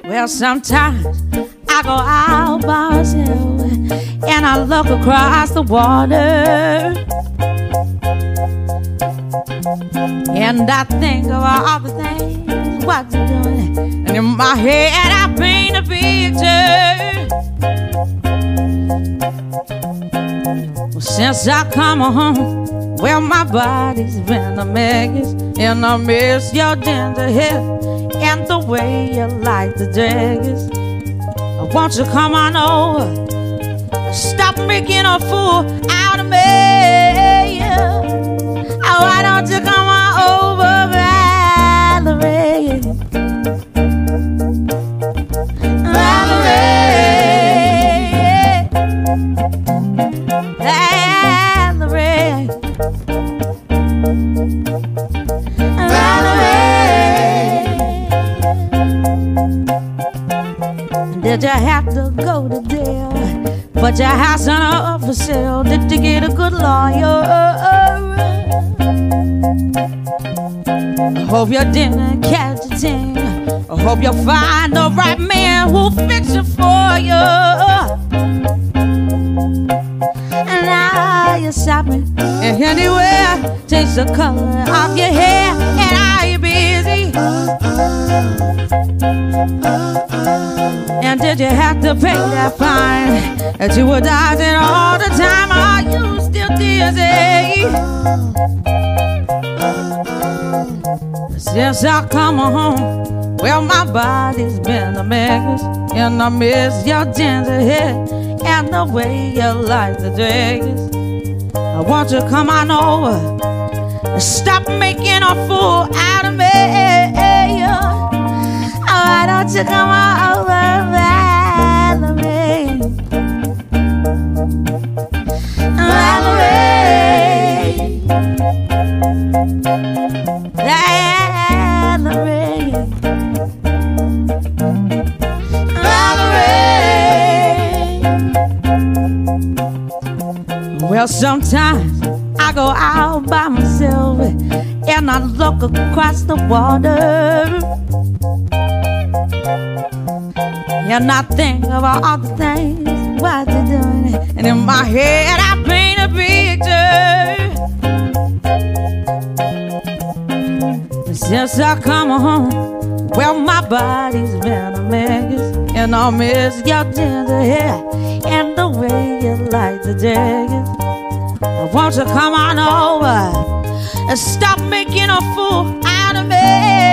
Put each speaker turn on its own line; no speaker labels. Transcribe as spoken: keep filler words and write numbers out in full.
Well, sometimes I go out by myself and I look across the water, and I think of all the things what you're doing, and in my head I paint a picture. Well, since I come home, well, my body's been a mess, and I miss your ginger hair and the way you like the dress. Won't you come on over? Stop making a fool out of me. Oh, why don't you come on over, Valerie? Valerie, Valerie, Valerie. Did you have to go to jail? But your house on up for sale. Did you get a good lawyer? I hope you didn't catch a thing. I hope you'll find the right man who'll fix it for you. And now you're shopping anywhere, change the color of your hair. And are you busy? And did you have to pay that fine that you were dodging all the time? Are you still dizzy? Since I come home, well, my body's been a mess, and I miss your ginger hair and the way you like the dress. I want you to come on over and stop making a fool out of me. Why don't you come on over, Valerie? Valerie, Valerie, Valerie. Well, sometimes I go out by myself and I look across the water, and I think of all the things what you're doing, and in my head I paint a picture. Since I come home, well, my body's been a mess, and I miss your ginger hair and the way you like the dress. I want you to come on over and stop making a fool out of me.